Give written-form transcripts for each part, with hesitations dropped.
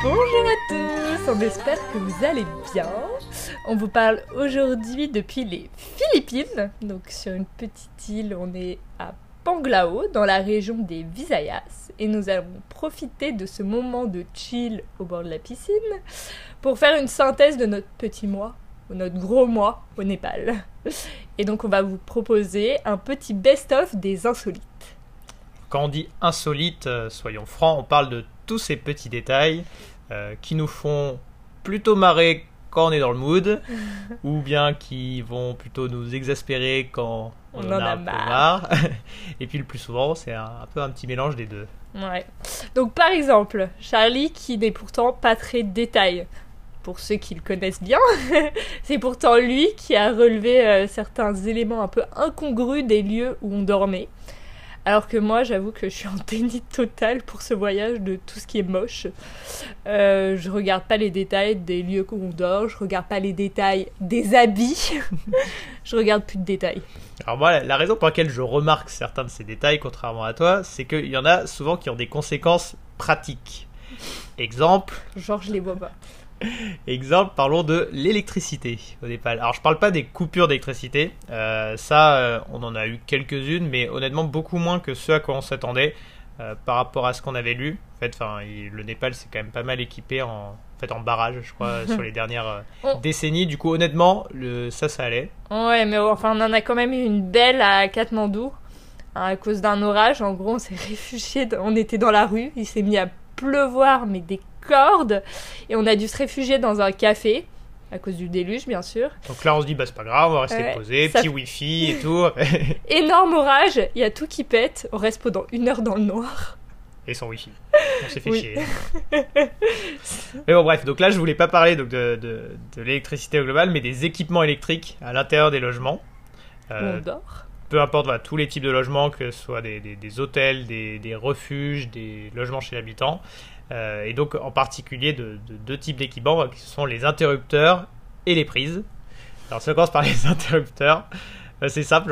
Bonjour à tous, on espère que vous allez bien. On vous parle aujourd'hui depuis les Philippines, donc sur une petite île, on est à Panglao, dans la région des Visayas, et nous allons profiter de ce moment de chill au bord de la piscine pour faire une synthèse de notre petit mois, ou notre gros mois au Népal. Et donc on va vous proposer un petit best-of des insolites. Quand on dit insolite, soyons francs, on parle de tous ces petits détails qui nous font plutôt marrer quand on est dans le mood, ou bien qui vont plutôt nous exaspérer quand on en a un peu marre. Et puis le plus souvent, c'est un peu un petit mélange des deux. Ouais. Donc par exemple, Charlie qui n'est pourtant pas très détail. Pour ceux qui le connaissent bien, c'est pourtant lui qui a relevé certains éléments un peu incongrus des lieux où on dormait. Alors que moi, j'avoue que je suis en déni total pour ce voyage de tout ce qui est moche. Je regarde pas les détails des lieux où on dort, je regarde pas les détails des habits, je regarde plus de détails. Alors moi, la raison pour laquelle je remarque certains de ces détails, contrairement à toi, c'est qu'il y en a souvent qui ont des conséquences pratiques. Exemple... Genre, je les vois pas. Exemple, parlons de l'électricité au Népal. Alors je parle pas des coupures d'électricité, on en a eu quelques-unes, mais honnêtement beaucoup moins que ce à quoi on s'attendait par rapport à ce qu'on avait lu. En fait, le Népal c'est quand même pas mal équipé en barrage, je crois, sur les dernières décennies. Du coup, honnêtement, ça allait. Ouais, mais enfin on en a quand même eu une belle à Katmandou à cause d'un orage. En gros, on s'est réfugié, on était dans la rue, il s'est mis à pleuvoir, mais des cordes, et on a dû se réfugier dans un café à cause du déluge, bien sûr. Donc là on se dit c'est pas grave, on va rester posé, petit wifi et tout. Énorme orage, il y a tout qui pète, on reste pendant 1 heure dans le noir et sans wifi, on s'est fait chier. Mais bon bref, donc là je voulais pas parler donc de l'électricité au global, mais des équipements électriques à l'intérieur des logements. On dort. Peu importe, tous les types de logements, que ce soit des hôtels, des refuges, des logements chez l'habitant. Et donc en particulice de deux types d'équipements qui sont les interrupteurs et les prises. Alors si on commence par les interrupteurs, c'est simple,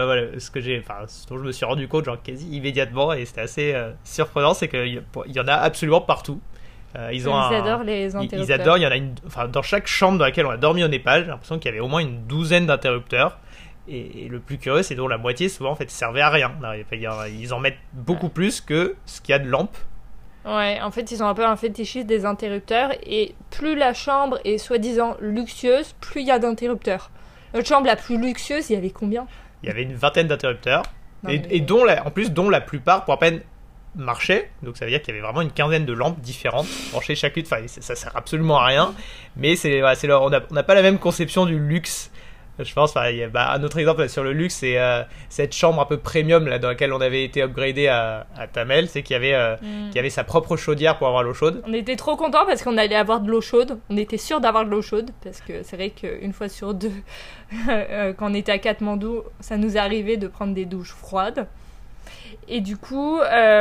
ce dont je me suis rendu compte quasi immédiatement, et c'était assez surprenant, c'est qu'il y en a absolument partout. Ils adorent les interrupteurs. Ils adorent, il y en a dans chaque chambre dans laquelle on a dormi au Népal, j'ai l'impression qu'il y avait au moins une douzaine d'interrupteurs. Et le plus curieux, c'est dont la moitié souvent en fait servait à rien. Ils en mettent beaucoup plus que ce qu'il y a de lampes. Ouais, en fait, ils ont un peu un fétichisme des interrupteurs, et plus la chambre est soi-disant luxueuse, plus il y a d'interrupteurs. Notre chambre la plus luxueuse, il y avait combien ? Il y avait une vingtaine d'interrupteurs, dont la plupart pour à peine marchaient. Donc ça veut dire qu'il y avait vraiment une quinzaine de lampes différentes branchées chacune. Enfin, ça sert absolument à rien. Mais on n'a pas la même conception du luxe. Je pense, un autre exemple sur le luxe, c'est cette chambre un peu premium là, dans laquelle on avait été upgradé à Tamel, c'est qu'il y avait sa propre chaudière pour avoir l'eau chaude. On était trop contents parce qu'on allait avoir de l'eau chaude. On était sûr d'avoir de l'eau chaude parce que c'est vrai qu'une fois sur deux, quand on était à Katmandou, ça nous arrivait de prendre des douches froides. Et du coup,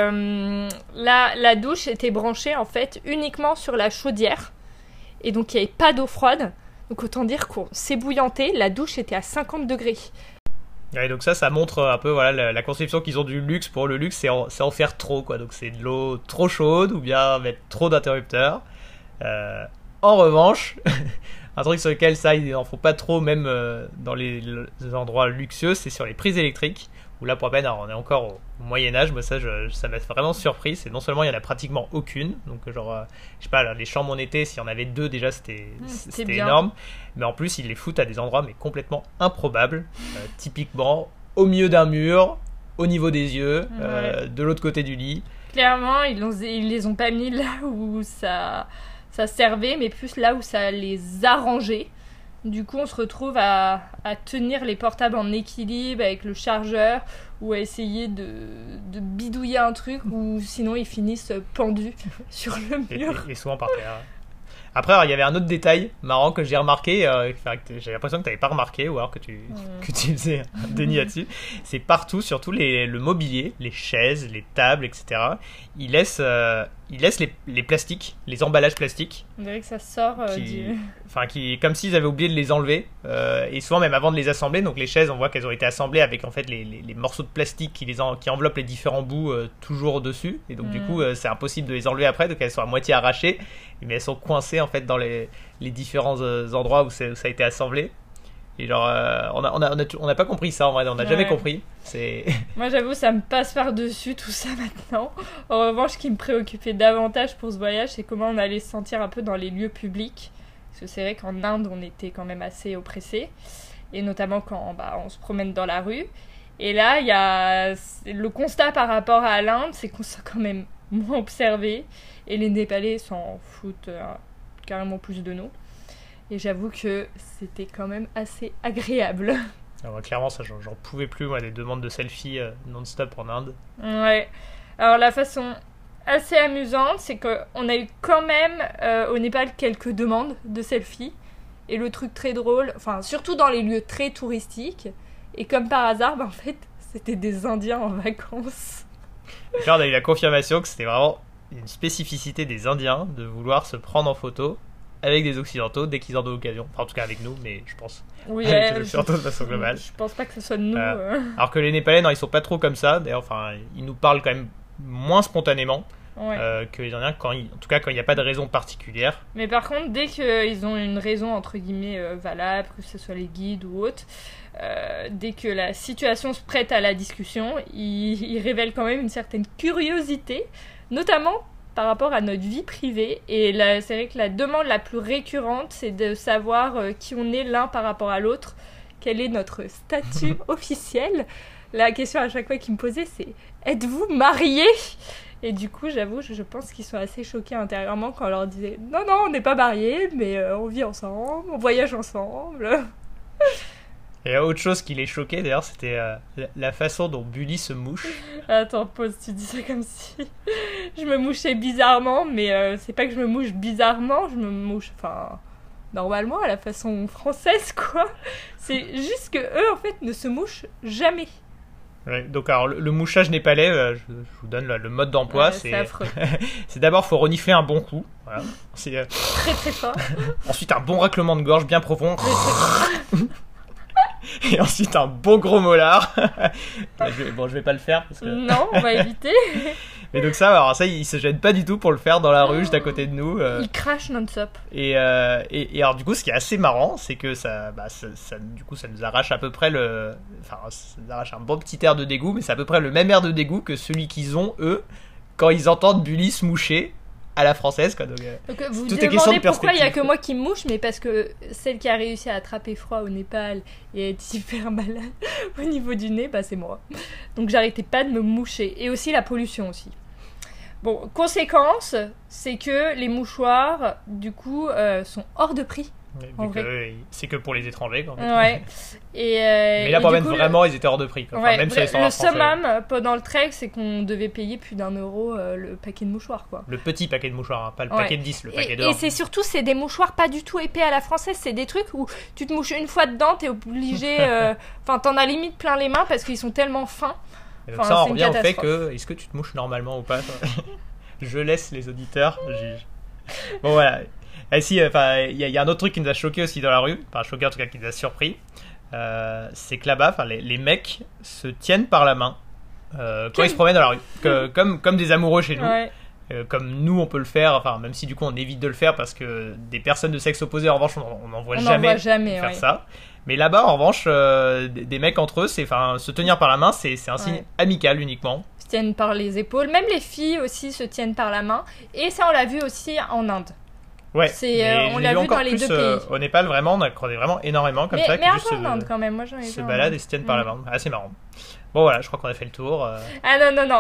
la douche était branchée en fait uniquement sur la chaudière, et donc il n'y avait pas d'eau froide. Donc autant dire qu'on s'ébouillantait, la douche était à 50 degrés. Ouais, donc ça montre un peu la conception qu'ils ont du luxe. Pour le luxe, c'est en faire trop, quoi. Donc c'est de l'eau trop chaude ou bien mettre trop d'interrupteurs. En revanche, un truc sur lequel ils n'en font pas trop, même dans les endroits luxueux, c'est sur les prises électriques. Où là, pour peine, on est encore au Moyen-Âge. Moi, ça m'a vraiment surpris. C'est non seulement il n'y en a pratiquement aucune. Donc, je sais pas, les chambres en été, s'il y en avait 2, déjà, c'était énorme. Mais en plus, ils les foutent à des endroits mais complètement improbables. Typiquement, au milieu d'un mur, au niveau des yeux, de l'autre côté du lit. Clairement, ils les ont pas mis là où ça servait, mais plus là où ça les arrangeait. Du coup, on se retrouve à tenir les portables en équilibre avec le chargeur, ou à essayer de bidouiller un truc, ou sinon ils finissent pendus sur le mur. Et souvent par terre. Après, il y avait un autre détail marrant que j'ai remarqué, j'ai l'impression que tu n'avais pas remarqué, ou alors que tu faisais un déni là-dessus. C'est partout, surtout le mobilier, les chaises, les tables, etc. Ils laissent ils laissent les plastiques, les emballages plastiques, On dirait que ça sort comme s'ils avaient oublié de les enlever. Et souvent même avant de les assembler, donc les chaises, on voit qu'elles ont été assemblées avec en fait les morceaux de plastique qui enveloppent les différents bouts toujours dessus. Et donc du coup, c'est impossible de les enlever après, donc elles sont à moitié arrachées, mais elles sont coincées en fait dans les différents endroits où ça a été assemblé. Et genre, on n'a pas compris ça en vrai, on n'a jamais compris. Moi j'avoue, ça me passe par-dessus tout ça maintenant. En revanche, ce qui me préoccupait davantage pour ce voyage, c'est comment on allait se sentir un peu dans les lieux publics. Parce que c'est vrai qu'en Inde, on était quand même assez oppressés. Et notamment quand on se promène dans la rue. Et là, il y a le constat par rapport à l'Inde, c'est qu'on s'est quand même moins observé. Et les Népalais s'en foutent carrément plus de nous. Et j'avoue que c'était quand même assez agréable. Alors, clairement, ça, j'en pouvais plus, moi, des demandes de selfies non-stop en Inde. Ouais. Alors, la façon assez amusante, c'est qu'on a eu quand même au Népal quelques demandes de selfies. Et le truc très drôle, enfin, surtout dans les lieux très touristiques. Et comme par hasard, en fait, c'était des Indiens en vacances. Donc là, on a eu la confirmation que c'était vraiment une spécificité des Indiens de vouloir se prendre en photo avec des Occidentaux dès qu'ils en ont l'occasion. Enfin, en tout cas avec nous, mais je pense oui, avec les Occidentaux de façon globale. Je pense pas que ce soit de nous. Alors que les Népalais, non, ils sont pas trop comme ça. D'ailleurs, enfin, ils nous parlent quand même moins spontanément que les Indiens, en tout cas quand il n'y a pas de raison particulière. Mais par contre, dès qu'ils ont une raison entre guillemets valable, que ce soit les guides ou autres, dès que la situation se prête à la discussion, ils révèlent quand même une certaine curiosité, notamment par rapport à notre vie privée. Et là, c'est vrai que la demande la plus récurrente, c'est de savoir qui on est l'un par rapport à l'autre, quel est notre statut officiel. La question à chaque fois qu'ils me posaient, c'est « Êtes-vous mariés ?» Et du coup, j'avoue, je pense qu'ils sont assez choqués intérieurement quand on leur disait « Non, non, on n'est pas mariés, mais on vit ensemble, on voyage ensemble. » Et autre chose qui les choquait d'ailleurs, c'était la façon dont Bully se mouche. Attends, pause, tu dis ça comme si je me mouchais bizarrement, mais c'est pas que je me mouche bizarrement, je me mouche, normalement, à la façon française, quoi. C'est juste que eux, en fait, ne se mouchent jamais. Ouais, donc alors le mouchage népalais, je vous donne le mode d'emploi, c'est affreux. C'est d'abord faut renifler un bon coup, voilà. C'est très très fort. Ensuite un bon raclement de gorge bien profond. Et ensuite un bon gros molar. Je vais pas le faire parce que... Non, on va éviter. Mais donc ça, il se gêne pas du tout pour le faire dans la rue juste à côté de nous. Il crache non-stop. Et alors du coup, ce qui est assez marrant, c'est que ça nous arrache à peu près ça nous arrache un bon petit air de dégoût, mais c'est à peu près le même air de dégoût que celui qu'ils ont eux quand ils entendent Bully se moucher à la française, quoi. Donc vous vous demandez pourquoi il n'y a que moi qui me mouche, mais parce que celle qui a réussi à attraper froid au Népal et être hyper malade au niveau du nez, c'est moi. Donc j'arrêtais pas de me moucher. Et aussi la pollution aussi. Bon, conséquence, c'est que les mouchoirs, du coup, sont hors de prix. C'est que pour les étrangers, quand même. Ouais. Mais là, vraiment, ils étaient hors de prix, quoi. Enfin, même si le summum pendant le trek, c'est qu'on devait payer plus d'€1 le paquet de mouchoirs, quoi. Le petit paquet de mouchoirs, hein, pas le paquet de 10, le paquet d'or. Et c'est surtout, c'est des mouchoirs pas du tout épais à la française, c'est des trucs où tu te mouches une fois dedans, t'es obligé... t'en as limite plein les mains parce qu'ils sont tellement fins. Et donc ça, on revient au fait que, est-ce que tu te mouches normalement ou pas? Je laisse les auditeurs juger. Bon, voilà. Et si, il y a un autre truc qui nous a choqué aussi dans la rue, choqué en tout cas qui nous a surpris, c'est que là-bas, les mecs se tiennent par la main quand ils se promènent dans la rue, comme des amoureux chez nous. Ouais. Comme nous on peut le faire, même si du coup on évite de le faire parce que des personnes de sexe opposé en revanche on n'en voit jamais faire ça. Mais là-bas en revanche des mecs entre eux, se tenir par la main c'est un signe amical uniquement. Se tiennent par les épaules, même les filles aussi se tiennent par la main, et ça on l'a vu aussi en Inde. Ouais, on l'a vu dans les deux pays. Au Népal, vraiment, on a croisé vraiment énormément comme ça. Mais un peu en Inde quand même, moi j'en ai vu. Se baladent et se tiennent par la main. Assez marrant. Bon voilà, je crois qu'on a fait le tour. Ah non,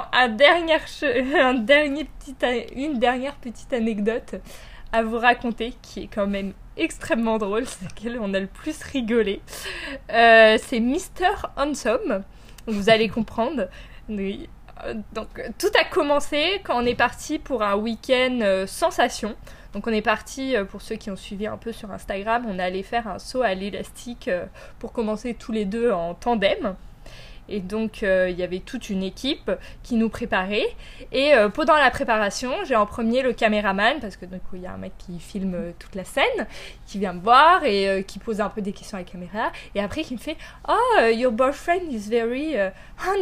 une dernière petite anecdote à vous raconter qui est quand même extrêmement drôle, c'est laquelle on a le plus rigolé. C'est Mr. Handsome, vous allez comprendre. Donc tout a commencé quand on est parti pour un week-end sensation. Donc on est parti, pour ceux qui ont suivi un peu sur Instagram, on est allé faire un saut à l'élastique pour commencer tous les deux en tandem. Et donc, il y avait toute une équipe qui nous préparait. Et pendant la préparation, j'ai en premier le caméraman, parce que donc il y a un mec qui filme toute la scène, qui vient me voir et qui pose un peu des questions à la caméra. Et après, qui me fait « Oh, your boyfriend is very handsome !»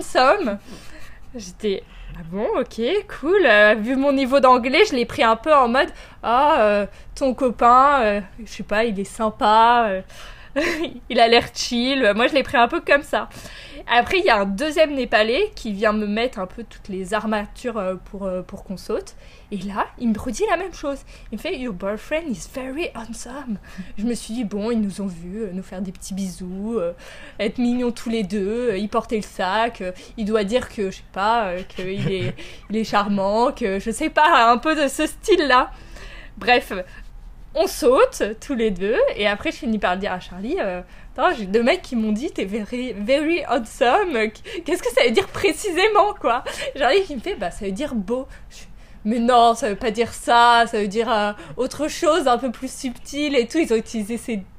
J'étais « Ah bon, ok, cool. Vu mon niveau d'anglais, je l'ai pris un peu en mode « Ah, ton copain, je sais pas, il est sympa. Il a l'air chill. » Moi, je l'ai pris un peu comme ça. Après, il y a un deuxième Népalais qui vient me mettre un peu toutes les armatures pour qu'on saute. Et là, il me redit la même chose. Il me fait « Your boyfriend is very handsome ». Je me suis dit, bon, ils nous ont vus nous faire des petits bisous, être mignons tous les deux, il portait le sac, il doit dire que, je sais pas, qu'il est charmant, que je sais pas, un peu de ce style-là. Bref, on saute tous les deux, et après je finis par le dire à Charlie, attends, j'ai 2 mecs qui m'ont dit t'es very, very handsome, qu'est-ce que ça veut dire précisément, quoi? Charlie qui me fait, bah ça veut dire beau. Mais non, ça veut pas dire ça, ça veut dire autre chose, un peu plus subtil et tout. Ils ont utilisé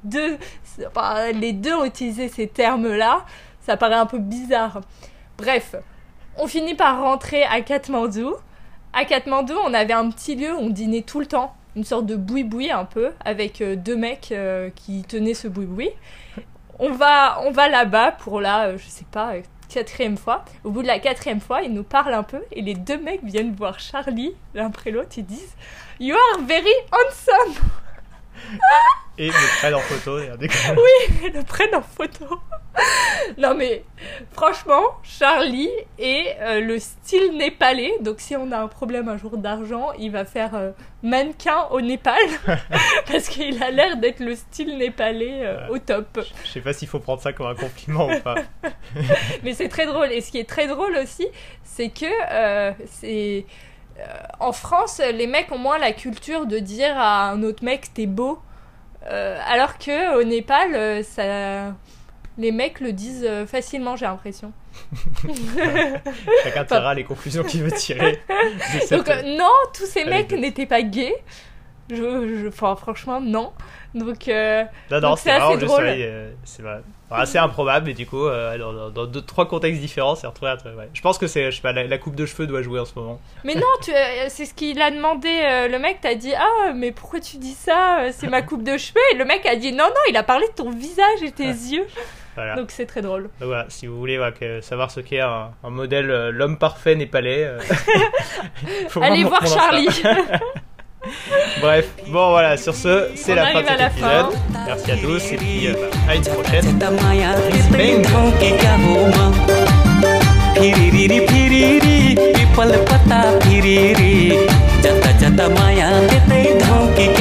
les deux ont utilisé ces termes-là, ça paraît un peu bizarre. Bref, on finit par rentrer à Katmandou. À Katmandou, on avait un petit lieu où on dînait tout le temps. Une sorte de boui-boui un peu, avec 2 mecs qui tenaient ce boui-boui. On va là-bas pour je sais pas, 4e fois. Au bout de la 4e fois, ils nous parlent un peu, et les 2 mecs viennent voir Charlie, l'un après l'autre, ils disent « You are very handsome !» Et le prennent en photo. Oui, le prennent en photo. Non mais, franchement, Charlie est le style népalais. Donc si on a un problème un jour d'argent, il va faire mannequin au Népal. Parce qu'il a l'air d'être le style népalais au top. Je sais pas s'il faut prendre ça comme un compliment ou pas. Mais c'est très drôle. Et ce qui est très drôle aussi, c'est que en France, les mecs ont moins la culture de dire à un autre mec t'es beau. Alors que au Népal, les mecs le disent facilement, j'ai l'impression. Chacun tirera les conclusions qu'il veut tirer. Donc non, tous ces mecs n'étaient pas gays. Franchement, non. Donc, non, c'est assez drôle. C'est assez improbable, et du coup, dans 2-3 contextes différents, c'est retrouvé. Ouais. Je pense que je sais pas, la coupe de cheveux doit jouer en ce moment. Mais non, c'est ce qu'il a demandé. Le mec t'a dit « mais pourquoi tu dis ça? C'est ma coupe de cheveux. » Et le mec a dit « Non, il a parlé de ton visage et tes yeux. » Voilà. Donc c'est très drôle. Donc voilà, si vous voulez savoir ce qu'est un modèle l'homme parfait népalais, allez voir Charlie. Bref, bon voilà, sur ce, c'est la fin de cet épisode. Merci à tous, et puis à une prochaine. Bang.